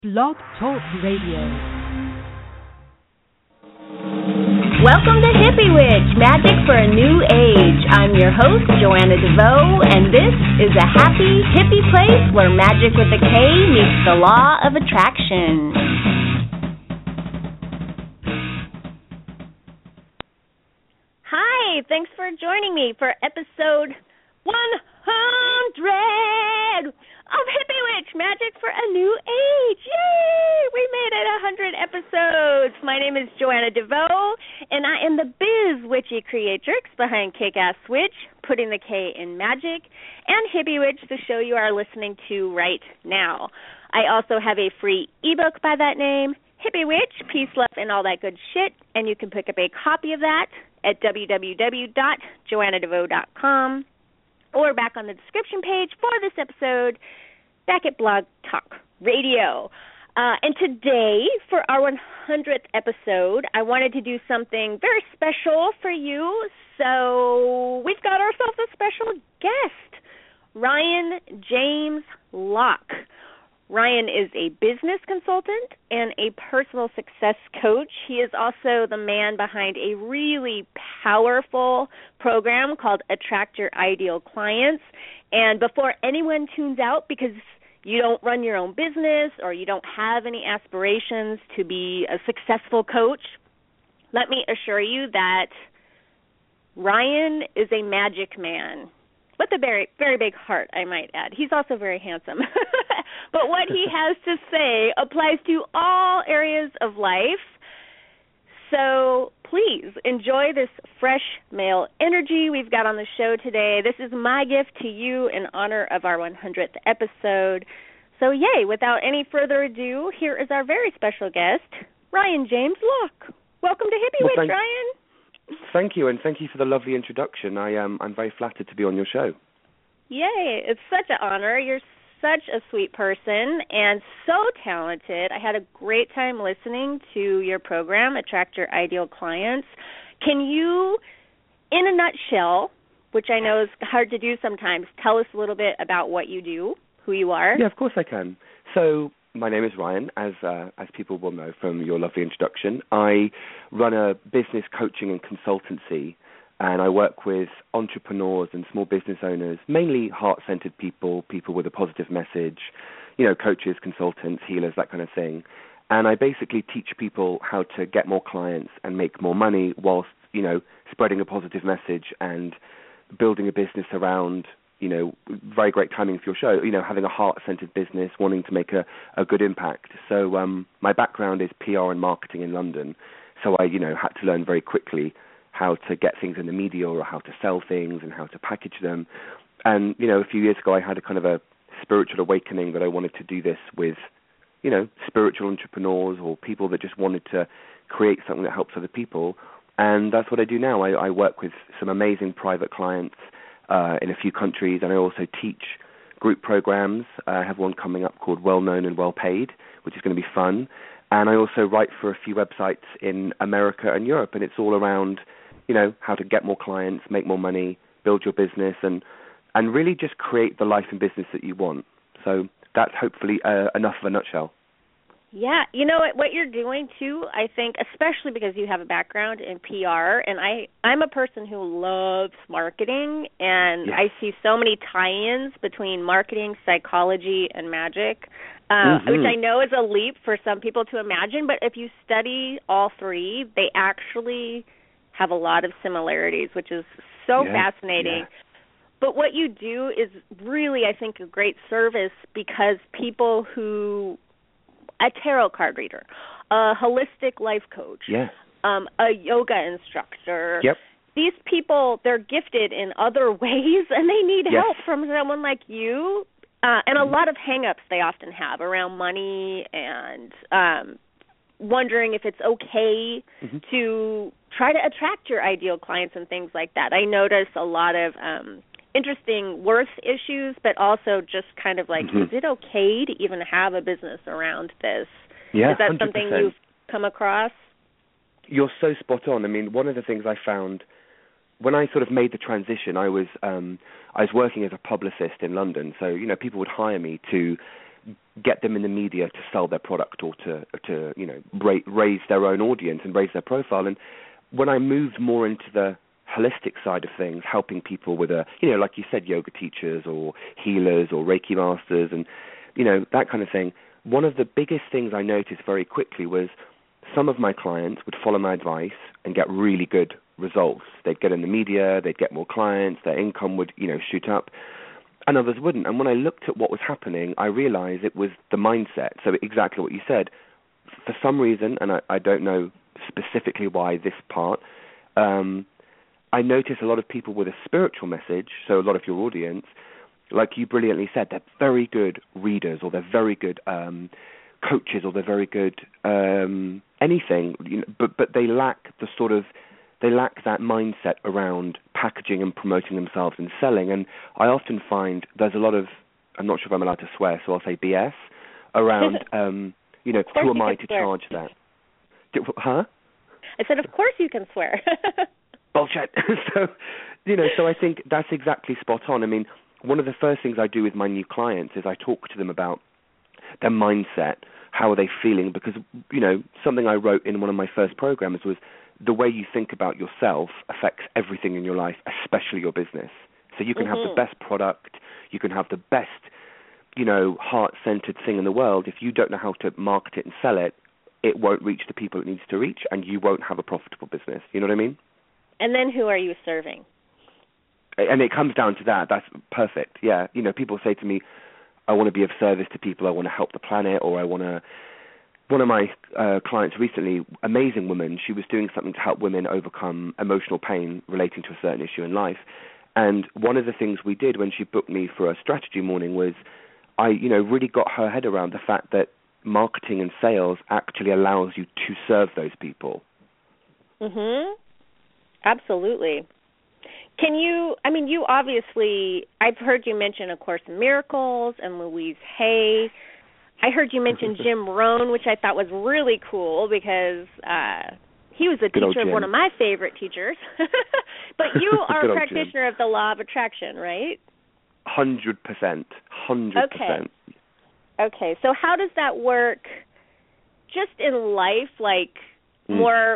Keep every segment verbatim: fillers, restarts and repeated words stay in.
Blog Talk Radio. Welcome to Hippie Witch, Magic for a New Age. I'm your host, Joanna DeVoe, and this is a happy, hippie place where magic with a K meets the law of attraction. Hi, thanks for joining me for episode one hundred of Hippie Witch, Magic for a New Age. Yay! We made it one hundred episodes. My name is Joanna DeVoe, and I am the biz witchy creatrix behind Kick-Ass Witch, putting the K in magic, and Hippie Witch, the show you are listening to right now. I also have a free ebook by that name, Hippie Witch, Peace, Love, and All That Good Shit, and you can pick up a copy of that at w w w dot joanna devoe dot com. or back on the description page for this episode, back at Blog Talk Radio. Uh, and today, for our one hundredth episode, I wanted to do something very special for you. So we've got ourselves a special guest, Ryan James Locke. Ryan is a business consultant and a personal success coach. He is also the man behind a really powerful program called Attract Your Ideal Clients. And before anyone tunes out because you don't run your own business or you don't have any aspirations to be a successful coach, let me assure you that Ryan is a magic man. With a very, very big heart, I might add. He's also very handsome. But what he has to say applies to all areas of life. So please enjoy this fresh male energy we've got on the show today. This is my gift to you in honor of our one hundredth episode. So yay, without any further ado, here is our very special guest, Ryan James Locke. Welcome to Hippie well, Witch, Ryan. Thank you, and thank you for the lovely introduction. I um, I'm very flattered to be on your show. Yay, it's such an honor. You're such a sweet person and so talented. I had a great time listening to your program, Attract Your Ideal Clients. Can you, in a nutshell, which I know is hard to do sometimes, tell us a little bit about what you do, who you are? Yeah, of course I can. So my name is Ryan, as uh, as people will know from your lovely introduction. I run a business coaching and consultancy, and I work with entrepreneurs and small business owners, mainly heart-centered people, people with a positive message, you know, coaches, consultants, healers, that kind of thing. And I basically teach people how to get more clients and make more money whilst, you know, spreading a positive message and building a business around, you know, very great timing for your show, you know, having a heart-centered business, wanting to make a, a good impact. So um, my background is P R and marketing in London. So I, you know, had to learn very quickly how to get things in the media or how to sell things and how to package them. And, you know, a few years ago I had a kind of a spiritual awakening that I wanted to do this with, you know, spiritual entrepreneurs or people that just wanted to create something that helps other people. And that's what I do now. I, I work with some amazing private clients Uh, in a few countries, and I also teach group programs. Uh, I have one coming up called Well Known and Well Paid, which is going to be fun. And I also write for a few websites in America and Europe, and it's all around, you know, how to get more clients, make more money, build your business, and and really just create the life and business that you want. So that's hopefully uh, enough of a nutshell. Yeah, you know what, what you're doing too, I think, especially because you have a background in P R, and I, I'm a person who loves marketing, and yes. I see so many tie-ins between marketing, psychology, and magic, uh, mm-hmm. which I know is a leap for some people to imagine, but if you study all three, they actually have a lot of similarities, which is so yeah. fascinating. Yeah. But what you do is really, I think, a great service because people who a tarot card reader, a holistic life coach, yes. um, a yoga instructor. Yep. These people, they're gifted in other ways, and they need yes. help from someone like you. Uh, and a lot of hang-ups they often have around money and um, wondering if it's okay mm-hmm. to try to attract your ideal clients and things like that. I notice a lot of um, interesting worth issues, but also just kind of like, mm-hmm. is it okay to even have a business around this? Yeah, is that one hundred percent. something you've come across? You're so spot on. I mean, one of the things I found when I sort of made the transition, I was um, I was working as a publicist in London. So, you know, people would hire me to get them in the media to sell their product or to, to you know, raise their own audience and raise their profile. And when I moved more into the holistic side of things, helping people with a, you know, like you said, yoga teachers or healers or Reiki masters and, you know, that kind of thing, one of the biggest things I noticed very quickly was some of my clients would follow my advice and get really good results. They'd get in the media, they'd get more clients, their income would, you know, shoot up, and others wouldn't. And when I looked at what was happening, I realized it was the mindset. So exactly what you said. For some reason, and I, I don't know specifically why this part, um, I notice a lot of people with a spiritual message, so a lot of your audience, like you brilliantly said, they're very good readers or they're very good um, coaches or they're very good um, anything, you know, but but they lack the sort of, they lack that mindset around packaging and promoting themselves and selling. And I often find there's a lot of, I'm not sure if I'm allowed to swear, so I'll say B S, around, um, you know, who am I to swear. charge that? Huh? I said, of course you can swear. Bullshit. So, you know, so I think that's exactly spot on. I mean, one of the first things I do with my new clients is I talk to them about their mindset, how are they feeling, because, you know, something I wrote in one of my first programs was the way you think about yourself affects everything in your life, especially your business. So you can mm-hmm. have the best product, you can have the best, you know, heart-centered thing in the world. If you don't know how to market it and sell it, it won't reach the people it needs to reach, and you won't have a profitable business. You know what I mean? And then who are you serving? And it comes down to that. That's perfect. Yeah. You know, people say to me, I want to be of service to people. I want to help the planet, or I want to. One of my uh, clients recently, amazing woman, she was doing something to help women overcome emotional pain relating to a certain issue in life. And one of the things we did when she booked me for a strategy morning was I, you know, really got her head around the fact that marketing and sales actually allows you to serve those people. Mhm. Absolutely. Can you, I mean, you obviously, I've heard you mention A Course in Miracles and Louise Hay. I heard you mention Jim Rohn, which I thought was really cool because uh, he was a Good teacher of one of my favorite teachers. But you are a practitioner Jim. of the law of attraction, right? one hundred percent. one hundred percent. Okay. Okay. So how does that work just in life, like mm. more,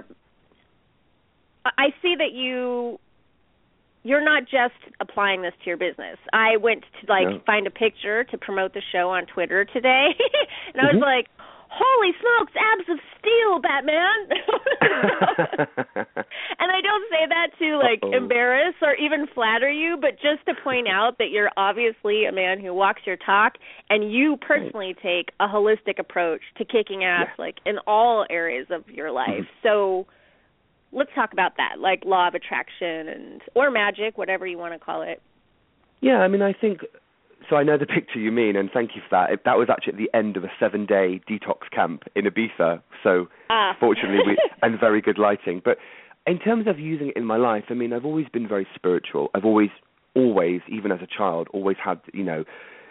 I see that you... You're not just applying this to your business. I went to, like, no. find a picture to promote the show on Twitter today, and I was mm-hmm. like, holy smokes, abs of steel, Batman. And I don't say that to, like, Uh-oh. embarrass or even flatter you, but just to point out that you're obviously a man who walks your talk, and you personally take a holistic approach to kicking ass, yeah. like, in all areas of your life. Mm-hmm. So let's talk about that, like law of attraction and or magic, whatever you want to call it. Yeah, I mean, I think, so I know the picture you mean, and thank you for that. It, that was actually at the end of a seven-day detox camp in Ibiza, so ah. fortunately, we, and very good lighting. But in terms of using it in my life, I mean, I've always been very spiritual. I've always, always, even as a child, always had, you know,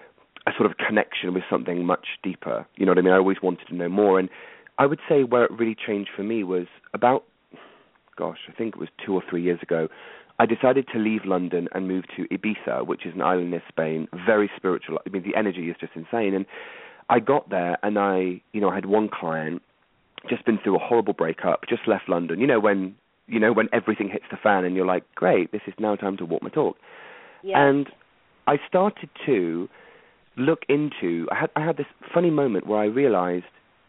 a sort of connection with something much deeper. You know what I mean? I always wanted to know more. And I would say where it really changed for me was about gosh, I think it was two or three years ago, I decided to leave London and move to Ibiza, which is an island near Spain, very spiritual. I mean, the energy is just insane. And I got there and I, you know, I had one client, just been through a horrible breakup, just left London. You know, when, you know, when everything hits the fan and you're like, great, this is now time to walk my talk. Yeah. And I started to look into, I had, I had this funny moment where I realized,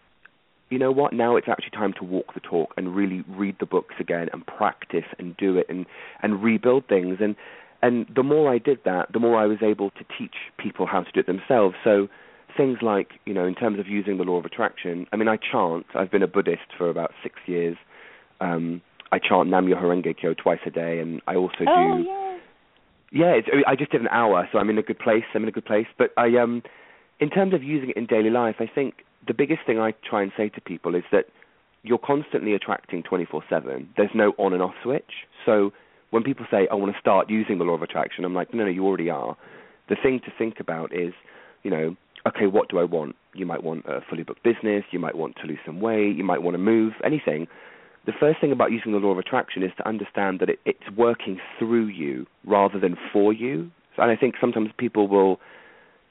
you know what, now it's actually time to walk the talk and really read the books again and practice and do it and, and rebuild things. And, and the more I did that, the more I was able to teach people how to do it themselves. So things like, you know, in terms of using the law of attraction, I mean, I chant. I've been a Buddhist for about six years. Um, I chant Nam-myoho Renge-kyo twice a day, and I also oh, do... Yeah, yeah it's, I just did an hour, so I'm in a good place. I'm in a good place. But I, um, in terms of using it in daily life, I think the biggest thing I try and say to people is that you're constantly attracting twenty-four seven. There's no on and off switch. So when people say, I want to start using the law of attraction, I'm like, no, no, you already are. The thing to think about is, you know, okay, what do I want? You might want a fully booked business. You might want to lose some weight. You might want to move, anything. The first thing about using the law of attraction is to understand that it, it's working through you rather than for you. And I think sometimes people will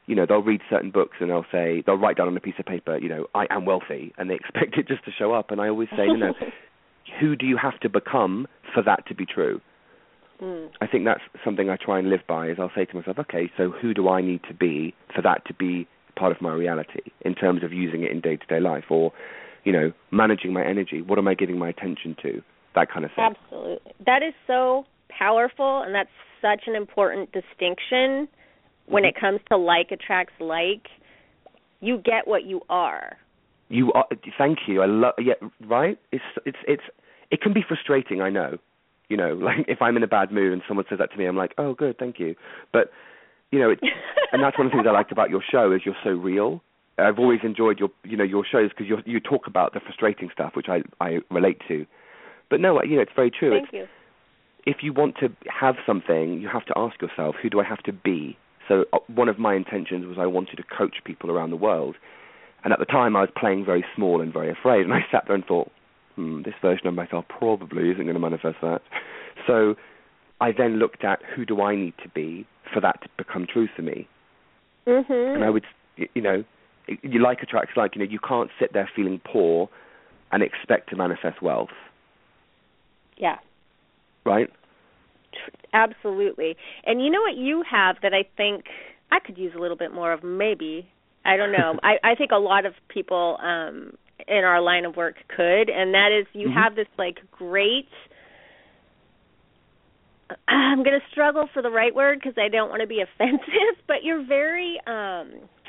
you know, they'll read certain books and they'll say, they'll write down on a piece of paper, you know, I am wealthy, and they expect it just to show up. And I always say, no, no, who do you have to become for that to be true? Mm. I think that's something I try and live by, is I'll say to myself, okay, so who do I need to be for that to be part of my reality in terms of using it in day-to-day life, or, you know, managing my energy? What am I giving my attention to? That kind of thing. Absolutely. That is so powerful, and that's such an important distinction when mm-hmm. it comes to like attracts like. You get what you are. You are. Thank you. I love. Yeah, right. It's it's it's. It can be frustrating. I know. You know, like if I'm in a bad mood and someone says that to me, I'm like, oh, good, thank you. But you know, it, and that's one of the things I liked about your show, is you're so real. I've always enjoyed your, you know, your shows because you you talk about the frustrating stuff, which I I relate to. But no, you know, it's very true. Thank it's, you. If you want to have something, you have to ask yourself, who do I have to be? So uh, one of my intentions was I wanted to coach people around the world. And at the time, I was playing very small and very afraid. And I sat there and thought, hmm, this version of myself probably isn't going to manifest that. So I then looked at, who do I need to be for that to become true for me? Mm-hmm. And I would, you know, you like attracts like, you know, you can't sit there feeling poor and expect to manifest wealth. Yeah. Right? Absolutely. And you know what you have that I think I could use a little bit more of, maybe. I don't know. I, I think a lot of people um, in our line of work could, and that is you mm-hmm. have this, like, great, I'm going to struggle for the right word because I don't want to be offensive, but you're very um,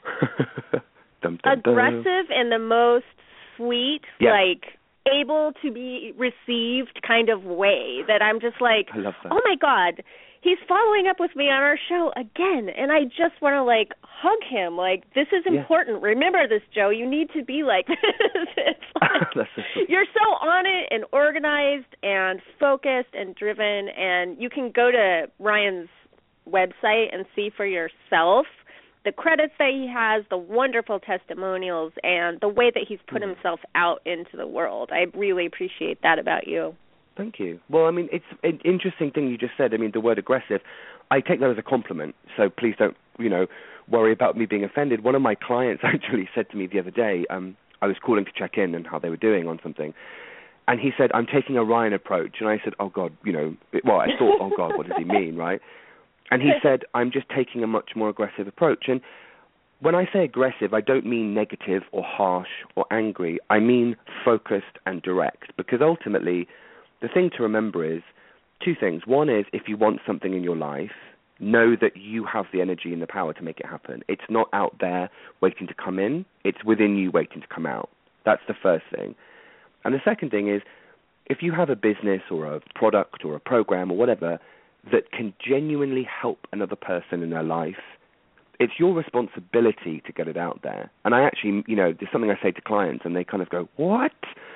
dum, dum, aggressive dum. in the most sweet, yeah. like, able to be received kind of way that I'm just like, I love that. Oh my God, he's following up with me on our show again, and I just want to like hug him. Like, this is important. Yeah. Remember this, Joe. You need to be like this. It's like, you're so on it and organized and focused and driven, and you can go to Ryan's website and see for yourself the credits that he has, the wonderful testimonials, and the way that he's put mm. himself out into the world. I really appreciate that about you. Thank you. Well, I mean, it's an interesting thing you just said. I mean, the word aggressive, I take that as a compliment, so please don't, you know, worry about me being offended. One of my clients actually said to me the other day, um, I was calling to check in and how they were doing on something, and he said, I'm taking a Ryan approach. And I said, oh, God, you know, well, I thought, oh, God, what does he mean, right? And he said, I'm just taking a much more aggressive approach. And when I say aggressive, I don't mean negative or harsh or angry. I mean focused and direct. Because ultimately, the thing to remember is two things. One is, if you want something in your life, know that you have the energy and the power to make it happen. It's not out there waiting to come in. It's within you waiting to come out. That's the first thing. And the second thing is, if you have a business or a product or a program or whatever that can genuinely help another person in their life, it's your responsibility to get it out there. And I actually, you know, there's something I say to clients and they kind of go, what?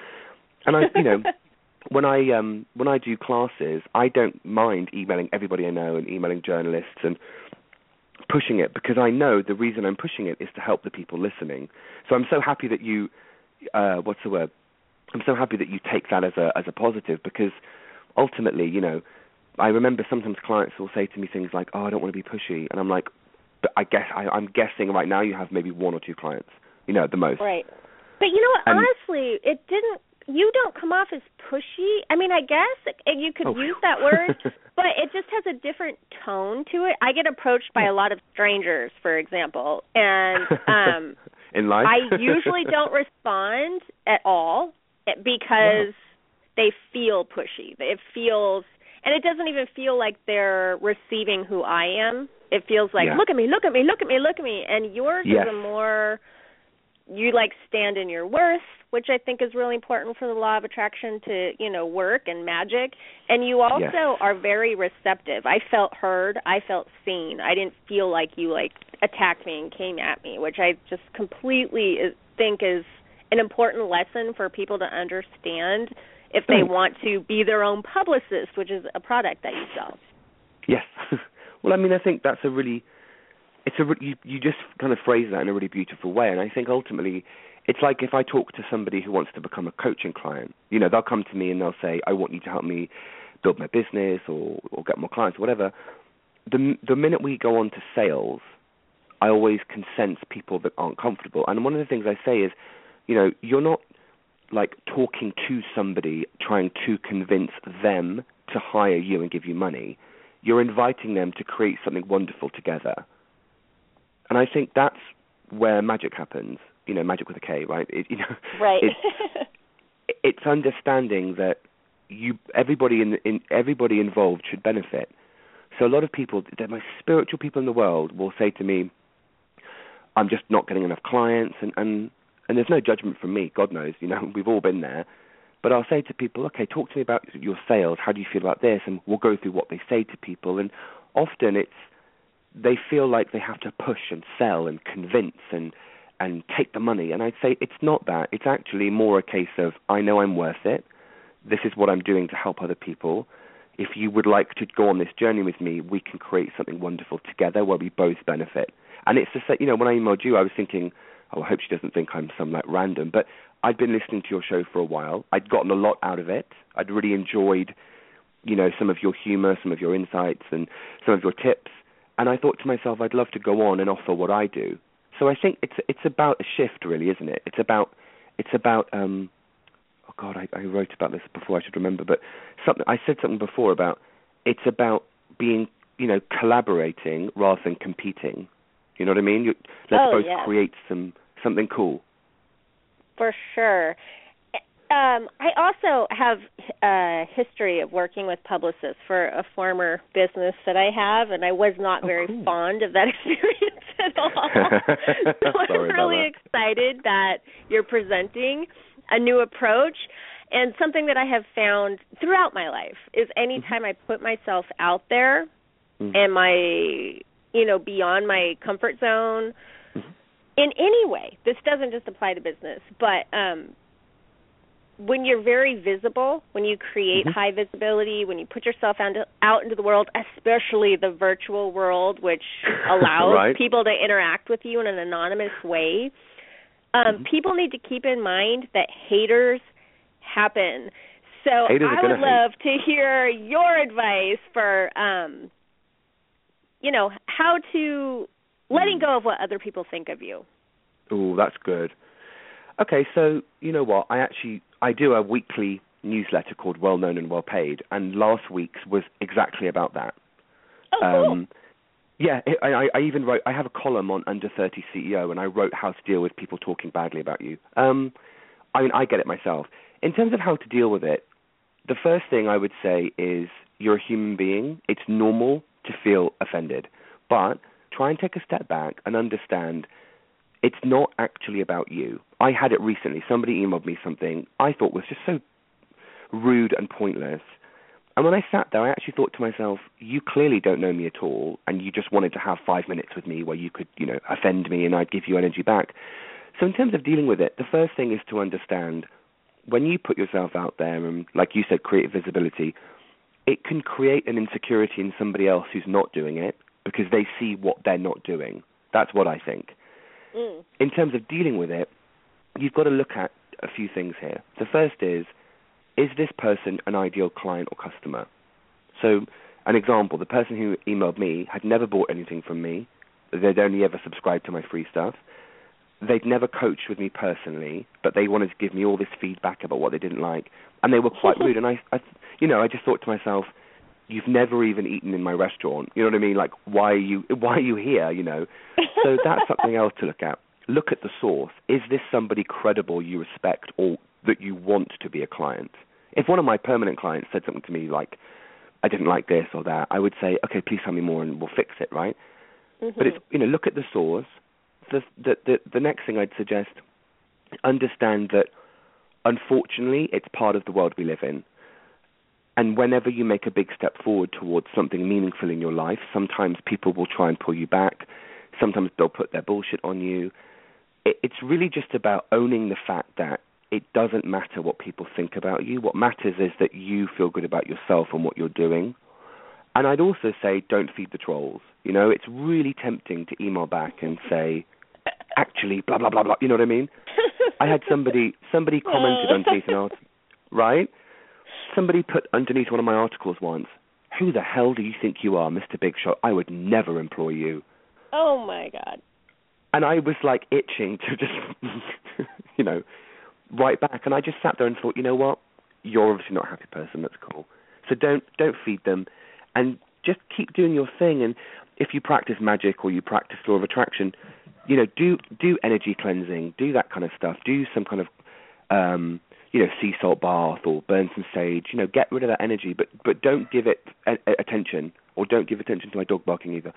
And I, you know, when I um, when I do classes, I don't mind emailing everybody I know and emailing journalists and pushing it, because I know the reason I'm pushing it is to help the people listening. So I'm so happy that you, uh, what's the word? I'm so happy that you take that as a as a positive, because ultimately, you know, I remember sometimes clients will say to me things like, oh, I don't want to be pushy. And I'm like, but I guess, I, I'm guessing right now you have maybe one or two clients, you know, at the most. Right. But you know what, and, honestly, it didn't, you don't come off as pushy. I mean, I guess you could oh. use that word, but it just has a different tone to it. I get approached by a lot of strangers, for example, and um, in life? I usually don't respond at all because wow. they feel pushy. It feels... And it doesn't even feel like they're receiving who I am. It feels like, yeah. look at me, look at me, look at me, look at me. And yours yes. is a more, you like stand in your worth, which I think is really important for the law of attraction to, you know, work and magic. And you also yes. are very receptive. I felt heard. I felt seen. I didn't feel like you, like, attacked me and came at me, which I just completely think is an important lesson for people to understand if they want to be their own publicist, which is a product that you sell. Yes. Well, I mean, I think that's a really, it's a you, you just kind of phrase that in a really beautiful way. And I think ultimately, it's like if I talk to somebody who wants to become a coaching client, you know, they'll come to me and they'll say, I want you to help me build my business or, or get more clients or whatever. The, the minute we go on to sales, I always can sense people that aren't comfortable. And one of the things I say is, you know, you're not like talking to somebody trying to convince them to hire you and give you money. You're inviting them to create something wonderful together. And I think that's where magic happens, you know, magic with a K, right? It, you know, right. It's, it's understanding that you, everybody in, in everybody involved should benefit. So a lot of people, the most spiritual people in the world, will say to me, "I'm just not getting enough clients," and, and and there's no judgment from me. God knows, you know, we've all been there. But I'll say to people, "Okay, talk to me about your sales. How do you feel about this?" And we'll go through what they say to people. And often it's they feel like they have to push and sell and convince and and take the money. And I'd say it's not that. It's actually more a case of, I know I'm worth it. This is what I'm doing to help other people. If you would like to go on this journey with me, we can create something wonderful together where we both benefit. And it's just that, you know, when I emailed you, I was thinking, oh, I hope she doesn't think I'm some like random. But I'd been listening to your show for a while. I'd gotten a lot out of it. I'd really enjoyed, you know, some of your humor, some of your insights, and some of your tips. And I thought to myself, I'd love to go on and offer what I do. So I think it's it's about a shift, really, isn't it? It's about it's about um, oh God, I, I wrote about this before. I should remember, but something I said something before about it's about being, you know, collaborating rather than competing. You know what I mean? You, let's oh, both yeah. create some something cool. For sure. Um, I also have a history of working with publicists for a former business that I have, and I was not oh, very cool. fond of that experience at all. So I'm really excited that you're presenting a new approach. And something that I have found throughout my life is anytime mm-hmm. I put myself out there mm-hmm. and my, you know, beyond my comfort zone mm-hmm. in any way, this doesn't just apply to business, but um, when you're very visible, when you create mm-hmm. high visibility, when you put yourself out, out into the world, especially the virtual world, which allows right. people to interact with you in an anonymous way, um, mm-hmm. people need to keep in mind that haters happen. So haters I would love hate. to hear your advice for, um, you know, how to letting go of what other people think of you. Oh, that's good. Okay, so you know what? I actually I do a weekly newsletter called Well Known and Well Paid, and last week's was exactly about that. Oh, cool. Um, yeah, I, I even wrote. I have a column on Under thirty C E O, and I wrote how to deal with people talking badly about you. Um, I mean, I get it myself. In terms of how to deal with it, the first thing I would say is you're a human being. It's normal to feel offended, but try and take a step back and understand it's not actually about you. I had it recently. Somebody emailed me something I thought was just so rude and pointless. And when I sat there, I actually thought to myself, you clearly don't know me at all, and you just wanted to have five minutes with me where you could, you know, offend me and I'd give you energy back. So in terms of dealing with it, the first thing is to understand when you put yourself out there and, like you said, create visibility, it can create an insecurity in somebody else who's not doing it because they see what they're not doing. That's what I think. Mm. In terms of dealing with it, you've got to look at a few things here. The first is, is this person an ideal client or customer? So, an example, the person who emailed me had never bought anything from me. They'd only ever subscribed to my free stuff. They'd never coached with me personally, but they wanted to give me all this feedback about what they didn't like, and they were quite rude. And I, I, you know, I just thought to myself, you've never even eaten in my restaurant. You know what I mean? Like, why are you, why are you here? You know. So that's something else to look at. Look at the source. Is this somebody credible you respect or that you want to be a client? If one of my permanent clients said something to me like, I didn't like this or that, I would say, okay, please tell me more and we'll fix it, right? Mm-hmm. But it's, you know, look at the source. The, the, the, the next thing I'd suggest, understand that unfortunately it's part of the world we live in. And whenever you make a big step forward towards something meaningful in your life, sometimes people will try and pull you back. Sometimes they'll put their bullshit on you. It, it's really just about owning the fact that it doesn't matter what people think about you. What matters is that you feel good about yourself and what you're doing. And I'd also say don't feed the trolls. You know, it's really tempting to email back and say, actually, blah, blah, blah, blah. You know what I mean? I had somebody somebody commented underneath an article, right? Somebody put underneath one of my articles once, who the hell do you think you are, Mister Big Shot? I would never employ you. Oh, my God. And I was, like, itching to just, you know, write back. And I just sat there and thought, you know what? You're obviously not a happy person. That's cool. So don't don't feed them. And just keep doing your thing. And if you practice magic or you practice law of attraction, you know, do do energy cleansing, do that kind of stuff. Do some kind of, um, you know, sea salt bath or burn some sage. You know, get rid of that energy, but but don't give it a, a attention, or don't give attention to my dog barking either.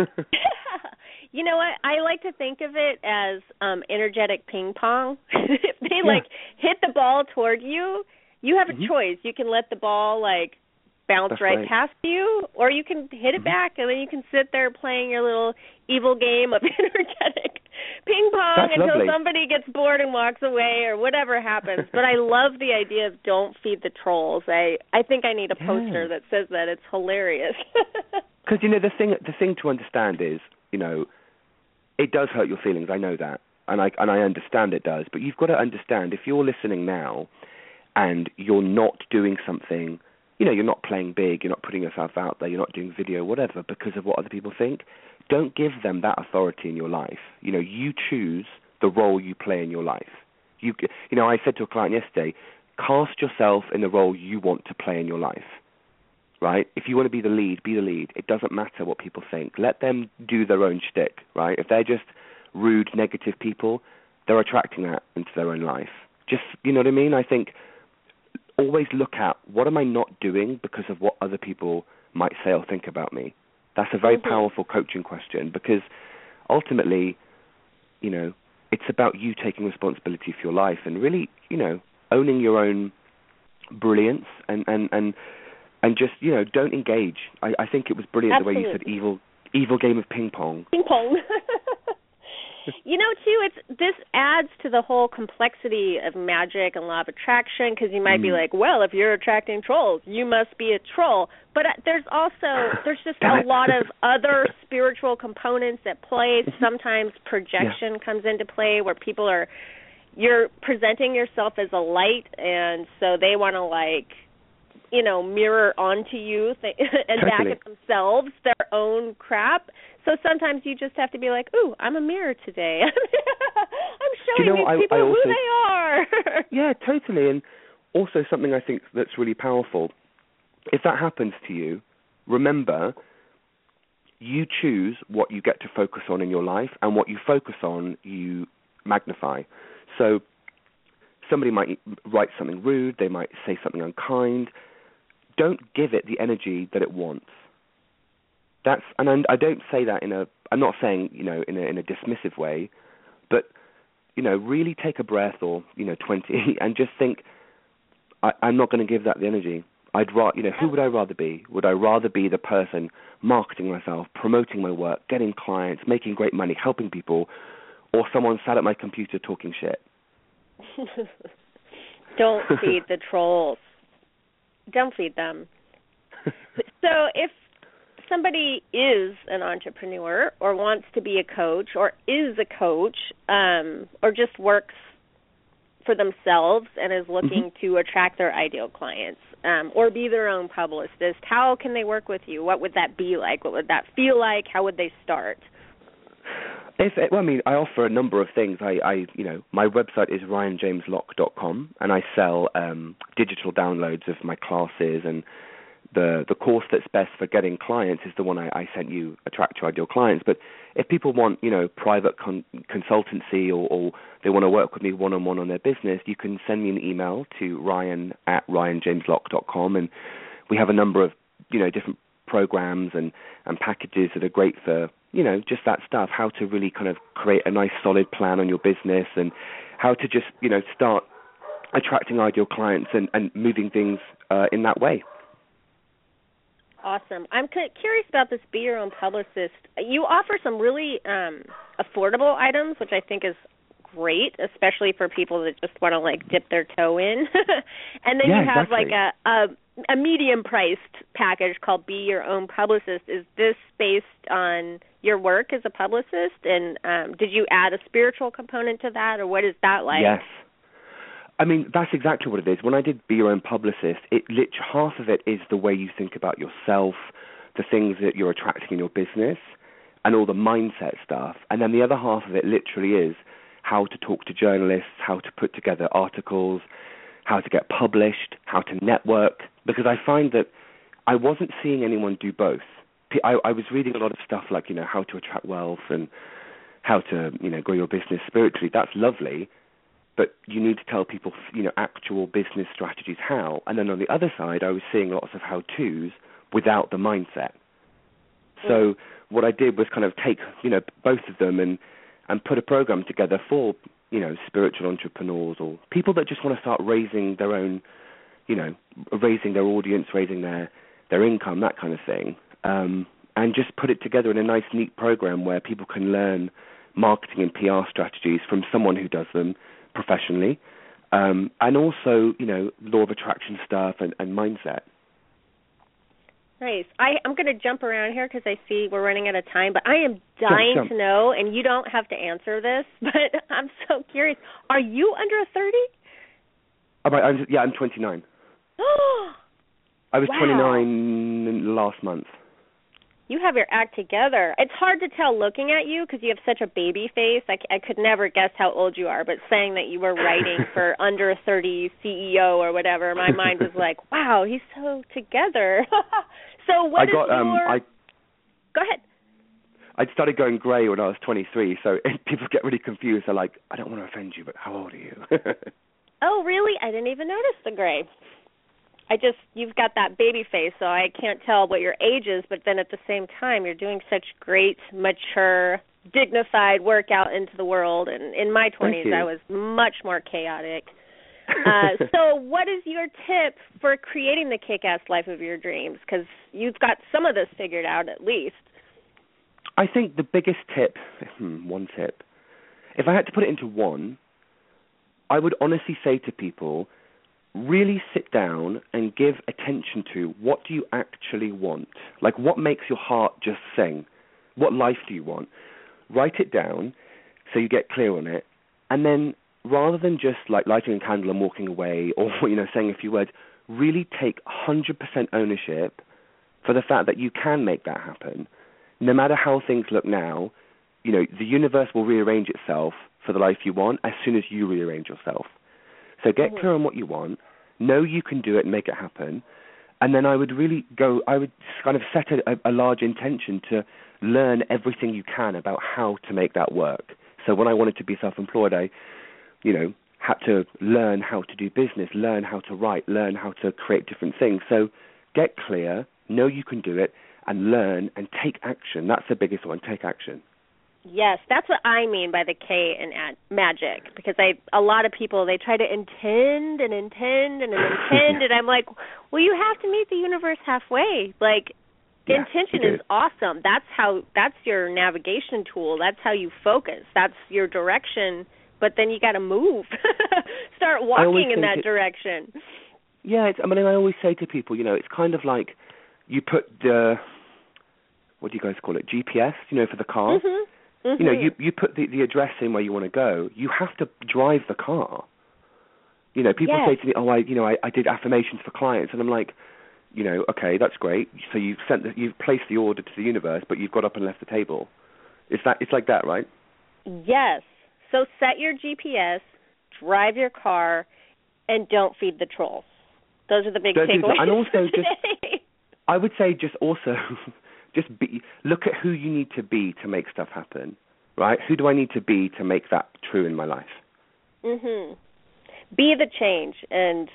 You know what? I like to think of it as um, energetic ping pong. If they yeah. like hit the ball toward you, you have a mm-hmm. choice. You can let the ball like bounce right, right past you, or you can hit it mm-hmm. back, and then you can sit there playing your little evil game of energetic ping pong That's until lovely. somebody gets bored and walks away, or whatever happens. But I love the idea of don't feed the trolls. I I think I need a poster yeah. that says that. It's hilarious. Because you know the thing the thing to understand is, you know, it does hurt your feelings. I know that, and I and I understand it does. But you've got to understand, if you're listening now and you're not doing something, you know, you're not playing big, you're not putting yourself out there, you're not doing video, whatever, because of what other people think, don't give them that authority in your life. You know, you choose the role you play in your life. You, you know, I said to a client yesterday, cast yourself in the role you want to play in your life, right? If you want to be the lead, be the lead. It doesn't matter what people think. Let them do their own shtick, right? If they're just rude, negative people, they're attracting that into their own life. Just, you know what I mean? I think always look at, what am I not doing because of what other people might say or think about me? That's a very mm-hmm. powerful coaching question, because ultimately, you know, it's about you taking responsibility for your life and really, you know, owning your own brilliance and, and, and, and just, you know, don't engage. I, I think it was brilliant Absolutely. the way you said evil evil game of ping pong. Ping pong. You know, too, it's this adds to the whole complexity of magic and law of attraction, because you might mm. be like, well, if you're attracting trolls, you must be a troll. But there's also, there's just a lot of other spiritual components at play. Sometimes projection yeah. comes into play, where people are, you're presenting yourself as a light, and so they want to, like, you know, mirror onto you th- and totally. back at themselves their own crap. So sometimes you just have to be like, ooh, I'm a mirror today. I'm showing you know, these I, people I also, who they are. Yeah, totally. And also something I think that's really powerful, if that happens to you, remember, you choose what you get to focus on in your life, and what you focus on, you magnify. So somebody might write something rude, they might say something unkind. Don't give it the energy that it wants. That's, and I don't say that in a, I'm not saying, you know, in a, in a dismissive way, but, you know, really take a breath, or, you know, twenty, and just think, I, I'm not going to give that the energy. I'd rather, you know, who would I rather be? Would I rather be the person marketing myself, promoting my work, getting clients, making great money, helping people, or someone sat at my computer talking shit? Don't feed the trolls. Don't feed them. So if somebody is an entrepreneur, or wants to be a coach, or is a coach, um, or just works for themselves and is looking mm-hmm. to attract their ideal clients, um, or be their own publicist, how can they work with you? What would that be like? What would that feel like? How would they start? If, well, I mean, I offer a number of things. I, I, you know, my website is ryan james lock dot com, and I sell um, digital downloads of my classes, and the the course that's best for getting clients is the one I, I sent you, Attract Your Ideal Clients. But if people want, you know, private con- consultancy, or, or they want to work with me one-on-one on their business, you can send me an email to ryan at ryan james lock dot com, and we have a number of, you know, different programs and, and packages that are great for, you know, just that stuff, how to really kind of create a nice solid plan on your business, and how to just, you know, start attracting ideal clients and, and moving things uh, in that way. Awesome. I'm curious about this Be Your Own Publicist. You offer some really um, affordable items, which I think is great, especially for people that just want to, like, dip their toe in. And then yeah, you have, exactly. like, a, a, a medium-priced package called Be Your Own Publicist. Is this based on your work as a publicist? And um, did you add a spiritual component to that, or what is that like? Yes. I mean, that's exactly what it is. When I did Be Your Own Publicist, it lit- half of it is the way you think about yourself, the things that you're attracting in your business, and all the mindset stuff. And then the other half of it literally is how to talk to journalists, how to put together articles, how to get published, how to network, because I find that I wasn't seeing anyone do both. I, I was reading a lot of stuff like, you know, how to attract wealth and how to, you know, grow your business spiritually. That's lovely, but you need to tell people, you know, actual business strategies how. And then on the other side, I was seeing lots of how-tos without the mindset. So mm. what I did was kind of take, you know, both of them and, and put a program together for, you know, spiritual entrepreneurs or people that just want to start raising their own, you know, raising their audience, raising their, their income, that kind of thing. Um, and just put it together in a nice, neat program where people can learn marketing and P R strategies from someone who does them professionally, um, and also, you know, law of attraction stuff and, and mindset. Nice. I, I'm going to jump around here because I see we're running out of time, but I am dying jump, jump. to know, and you don't have to answer this, but I'm so curious. Are you under thirty? Oh, I'm, yeah, I'm twenty-nine. I was wow. twenty-nine last month. You have your act together. It's hard to tell looking at you because you have such a baby face. I, I could never guess how old you are, but saying that you were writing for under thirty C E O or whatever, my mind was like, wow, he's so together. So what I is got, your... Um, I, Go ahead. I started going grey when I was twenty-three, so people get really confused. They're like, I don't want to offend you, but how old are you? Oh, really? I didn't even notice the grey. I just, you've got that baby face, so I can't tell what your age is, but then at the same time, you're doing such great, mature, dignified work out into the world. And in my twenties, I was much more chaotic. Uh, so what is your tip for creating the kick-ass life of your dreams? Because you've got some of this figured out at least. I think the biggest tip, hmm, one tip, if I had to put it into one, I would honestly say to people, really sit down and give attention to what do you actually want? Like, what makes your heart just sing? What life do you want? Write it down so you get clear on it. And then rather than just like lighting a candle and walking away or, you know, saying a few words, really take one hundred percent ownership for the fact that you can make that happen. No matter how things look now, you know, the universe will rearrange itself for the life you want as soon as you rearrange yourself. So get mm-hmm. clear on what you want, know you can do it and make it happen, and then I would really go, I would kind of set a, a large intention to learn everything you can about how to make that work. So when I wanted to be self-employed, I, you know, had to learn how to do business, learn how to write, learn how to create different things. So get clear, know you can do it, and learn and take action. That's the biggest one, take action. Yes, that's what I mean by the K in ad- magic, because I a lot of people, they try to intend and intend and intend, and I'm like, well, you have to meet the universe halfway. Like, yeah, intention is awesome. That's how, that's your navigation tool. That's how you focus. That's your direction, but then you got to move. Start walking in that it, direction. Yeah, it's, I mean, I always say to people, you know, it's kind of like you put the, what do you guys call it, G P S, you know, for the car. Mm-hmm. Mm-hmm. You know, you, you put the, the address in where you want to go. You have to drive the car. You know, people yes. say to me, oh, I, you know, I, I did affirmations for clients. And I'm like, you know, okay, that's great. So you've sent the, you've placed the order to the universe, but you've got up and left the table. It's that, it's like that, right? Yes. So set your G P S, drive your car, and don't feed the trolls. Those are the big don't takeaways. And also just, I would say just also... Just be, look at who you need to be to make stuff happen, right? Who do I need to be to make that true in my life? Mhm. Be the change, and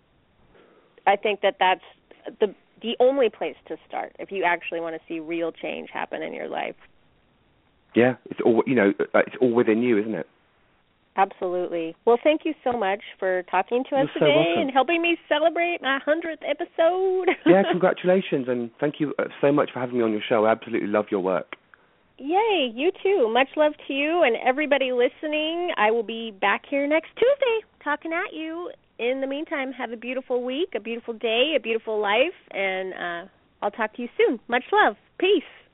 I think that that's the the only place to start if you actually want to see real change happen in your life. Yeah, it's all, you know, it's all within you, isn't it? Absolutely. Well, thank you so much for talking to us You're today so and helping me celebrate my hundredth episode. Yeah, congratulations, and thank you so much for having me on your show. I absolutely love your work. Yay, you too. Much love to you and everybody listening. I will be back here next Tuesday talking at you. In the meantime, have a beautiful week, a beautiful day, a beautiful life, and uh, I'll talk to you soon. Much love. Peace.